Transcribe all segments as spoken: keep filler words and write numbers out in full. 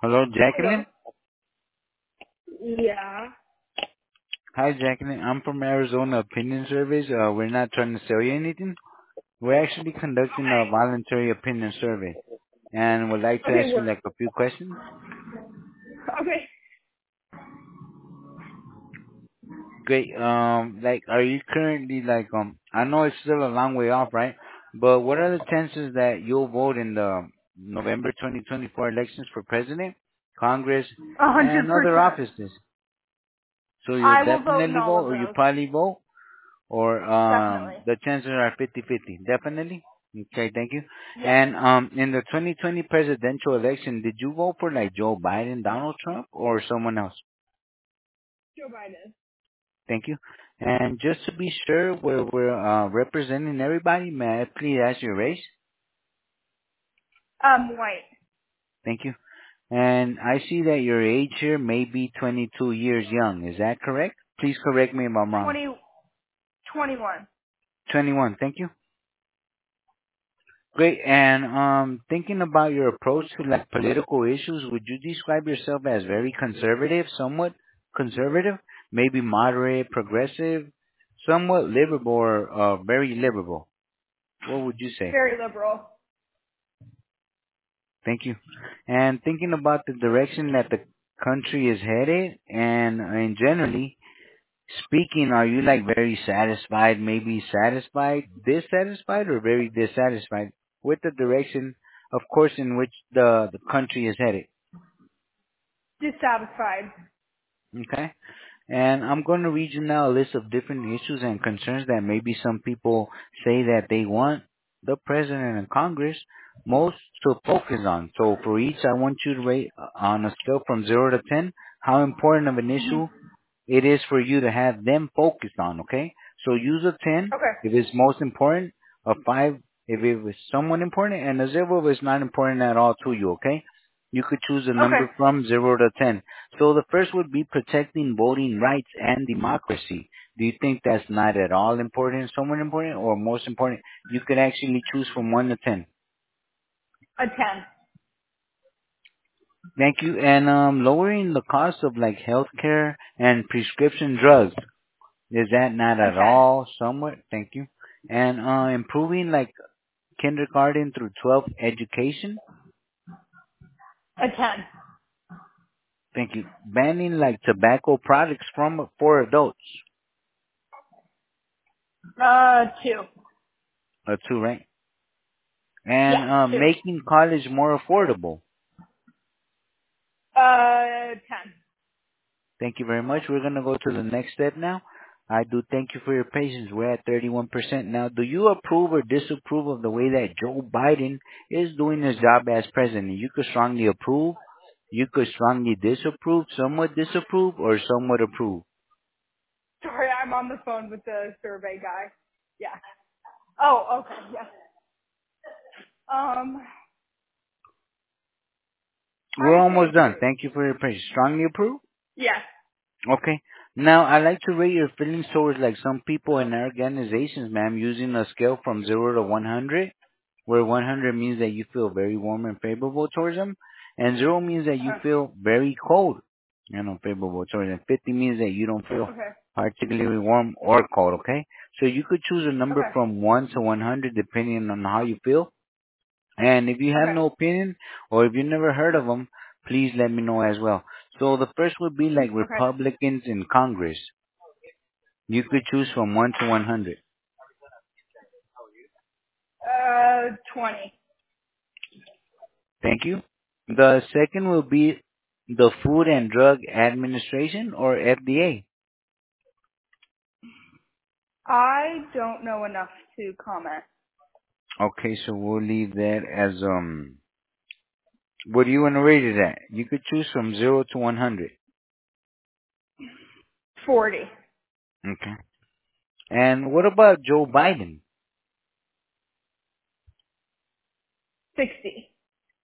Hello, Hello? Jacqueline. Yeah. Hi, Jacqueline. I'm from Arizona Opinion Surveys. Uh, we're not trying to sell you anything. We're actually conducting a voluntary opinion survey, and would like to Okay, ask you work. like a few questions. Okay. Great. Um, like, are you currently like um? I know it's still a long way off, right? But what are the chances that you'll vote in the November twenty twenty-four elections for president, Congress, A hundred and other percent. offices? So you'll I will vote in definitely all vote, of or you those. probably vote. Or um, Definitely. the chances are fifty-fifty. Definitely. Okay, thank you. Yeah. And um, in the twenty twenty presidential election, did you vote for like Joe Biden, Donald Trump, or someone else? Joe Biden. Thank you. And just to be sure, we're we're uh, representing everybody. May I please ask your race? Um, white. Thank you. And I see that your age here may be twenty-two years young. Is that correct? Please correct me if I'm wrong. Twenty, twenty-one. twenty-one. Thank you. Great. And um, thinking about your approach to like political issues, would you describe yourself as very conservative, somewhat conservative, maybe moderate, progressive, somewhat liberal, or uh, very liberal? What would you say? Very liberal. Thank you. And thinking about the direction that the country is headed, and and generally speaking, are you like very satisfied, maybe satisfied, dissatisfied, or very dissatisfied with the direction, of course, in which the, the country is headed? Dissatisfied. Okay. And I'm going to read you now a list of different issues and concerns that maybe some people say that they want the president and Congress most to focus on. So for each, I want you to rate uh, on a scale from zero to ten how important of an issue it is for you to have them focused on, okay? So use a ten Okay. if it's most important, a five if it was somewhat important, and a zero if it's not important at all to you, okay? You could choose a Okay. number from zero to ten. So the first would be protecting voting rights and democracy. Do you think that's not at all important, somewhat important, or most important? You could actually choose from one to ten. A ten. Thank you. And um, lowering the cost of like healthcare and prescription drugs. Is that not A at ten. all somewhat? Thank you. And uh, improving like kindergarten through twelfth education. A ten. Thank you. Banning like tobacco products from for adults. Uh, two. Uh, two, right? Yeah, And uh, two. making college more affordable. Uh, ten. Thank you very much. We're gonna go to the next step now. I do thank you for your patience. We're at thirty-one percent now. Do you approve or disapprove of the way that Joe Biden is doing his job as president? You could strongly approve, you could strongly disapprove, somewhat disapprove, or somewhat approve. Sorry, I'm on the phone with the survey guy. Yeah. Oh, okay, yeah. Um, I We're would say almost done. approve. Thank you for your patience. Strongly approve? Yes. Okay. Now, I like to rate your feelings towards like some people in organizations, ma'am, using a scale from zero to one hundred, where one hundred means that you feel very warm and favorable towards them, and zero means that you Uh, feel very cold and unfavorable towards them. fifty means that you don't feel okay. particularly warm or cold, okay? So you could choose a number Okay. from one to one hundred depending on how you feel. And if you have Okay. no opinion or if you never heard of them, please let me know as well. So the first would be like Okay. Republicans in Congress. You could choose from one to one hundred. Uh, twenty. Thank you. The second will be the Food and Drug Administration or F D A. I don't know enough to comment. Okay, so we'll leave that as, um, what do you want to rate it at? You could choose from zero to one hundred. forty. Okay. And what about Joe Biden? sixty.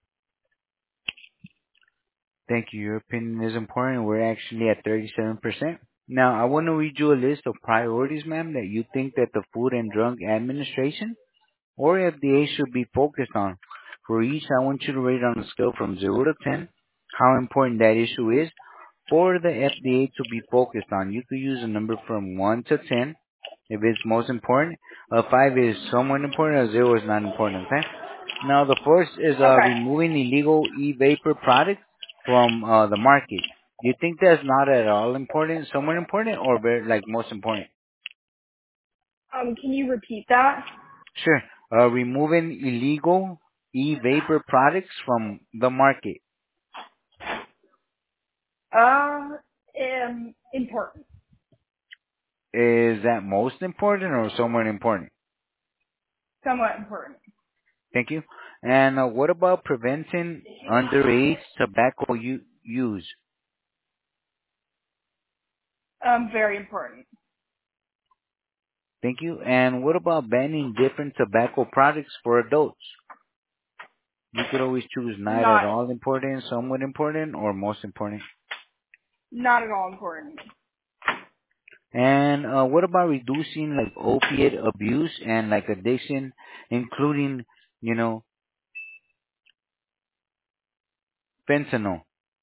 Thank you. Your opinion is important. We're actually at thirty-seven percent. Now, I want to read you a list of priorities, ma'am, that you think that the Food and Drug Administration or F D A should be focused on. For each, I want you to rate on a scale from zero to ten how important that issue is for the F D A to be focused on. You could use a number from one to ten if it's most important. A five is somewhat important, a zero is not important, okay? Now the first is uh, Okay. removing illegal e-vapor products from uh, the market. Do you think that's not at all important, somewhat important, or very, like most important? Um, can you repeat that? Sure. Uh, removing illegal e-vapor products from the market. Uh, um, important. Is that most important or somewhat important? Somewhat important. Thank you. And uh, what about preventing underage tobacco u- use? Um, very important. Thank you. And what about banning different tobacco products for adults? You could always choose not at Not, all important, somewhat important, or most important. not at all important. And uh, what about reducing like opiate abuse and like addiction, including, you know, fentanyl?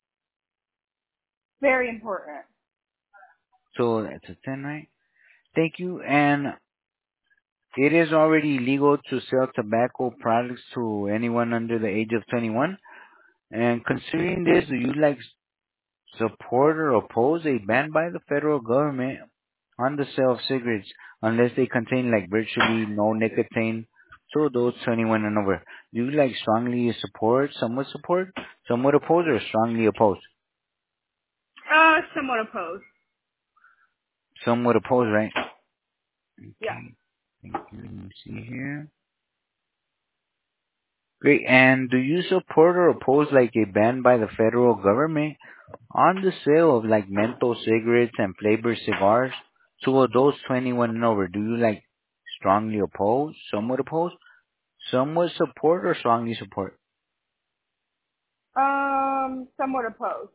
Very important. So that's a ten, right? Thank you. And it is already illegal to sell tobacco products to anyone under the age of twenty-one. And considering this, do you like support or oppose a ban by the federal government on the sale of cigarettes unless they contain like virtually no nicotine to adults twenty-one and over? Do you like strongly support, somewhat support, somewhat oppose, or strongly oppose? Uh, somewhat opposed. Somewhat oppose, right? Yeah. Okay. Thank you. Let me see here. Great. And do you support or oppose like a ban by the federal government on the sale of like menthol cigarettes and flavored cigars to adults twenty-one and over? Do you like strongly oppose, somewhat oppose, somewhat support, or strongly support? Um, somewhat opposed.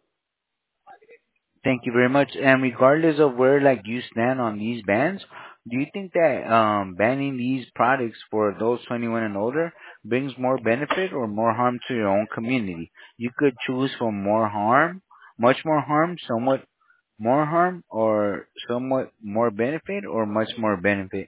Thank you very much. And regardless of where like you stand on these bans, do you think that um, banning these products for adults twenty-one and older brings more benefit or more harm to your own community? You could choose from more harm, much more harm, somewhat more harm, or somewhat more benefit, or much more benefit.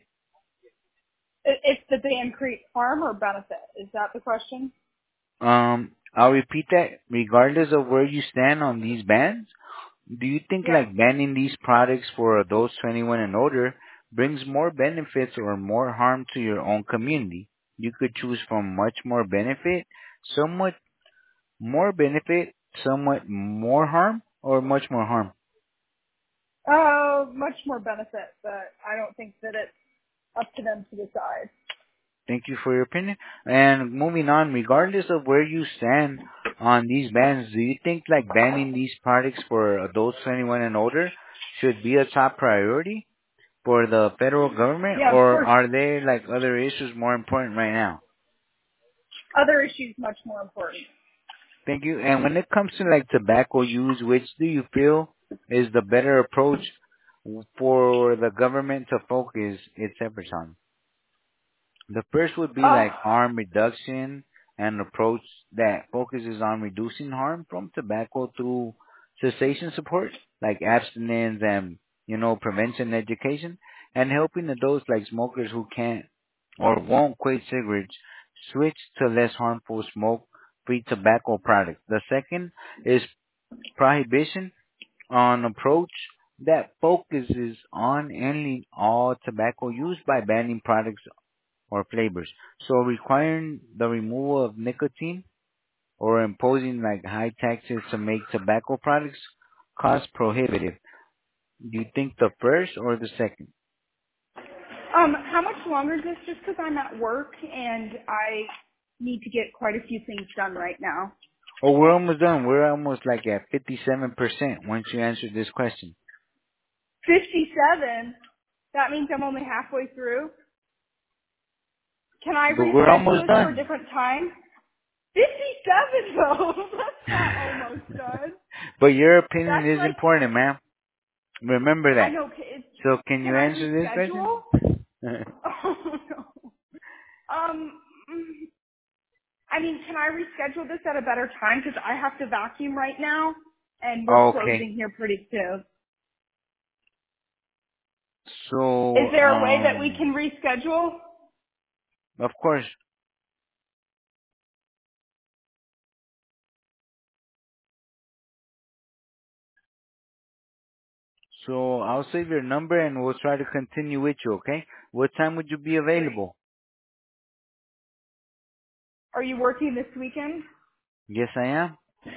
I- If the ban creates harm or benefit, is that the question? Um, I'll repeat that. Regardless of where you stand on these bans, do you think Yeah. like banning these products for adults twenty-one and older brings more benefits or more harm to your own community? You could choose from much more benefit, somewhat more benefit, somewhat more harm, or much more harm. Uh, much more benefit, but I don't think that it's up to them to decide. Thank you for your opinion. And moving on, regardless of where you stand on these bans, do you think like banning these products for adults twenty-one and older should be a top priority for the federal government, Yeah, of or course. are there like other issues more important right now? Other issues much more important. Thank you. And when it comes to like tobacco use, which do you feel is the better approach for the government to focus its efforts on? The first would be Uh, like harm reduction, an approach that focuses on reducing harm from tobacco through cessation support, like abstinence and, you know, prevention education, and helping adults like smokers who can't or won't quit cigarettes switch to less harmful smoke-free tobacco products. The second is prohibition, an approach that focuses on ending all tobacco use by banning products or flavors. So requiring the removal of nicotine or imposing like high taxes to make tobacco products cost prohibitive. Do you think the first or the second? um, how much longer is this? Just because I'm at work and I need to get quite a few things done right now. Oh, we're almost done. We're almost like at fifty-seven percent once you answer this question. fifty-seven? That means I'm only halfway through. Can I But we're reschedule almost this for a done. different time? fifty-seven though. That's not almost done. But your opinion That's is like, important, ma'am. Remember I that. know, ca- it's, So can can you I answer this reschedule? question? Oh no. Um, mm, I mean, can I reschedule this at a better time? Because I have to vacuum right now, and we're Okay. closing here pretty soon. Is So, there a way that we um, can reschedule? of course. So I'll save your number and we'll try to continue with you, okay? What time would you be Great. available? Are you working this weekend? Yes, I am.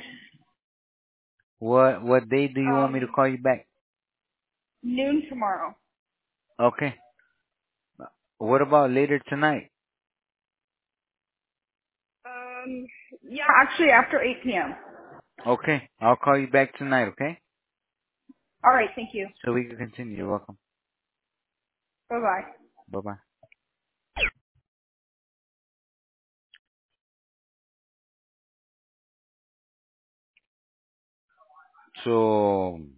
What what day do you want me to Um, call you back? noon tomorrow. Okay. What about later tonight? Um, yeah, actually after eight p.m. Okay. I'll call you back tonight, okay? All right, thank you. So we can continue. You're welcome. Bye-bye. Bye-bye. So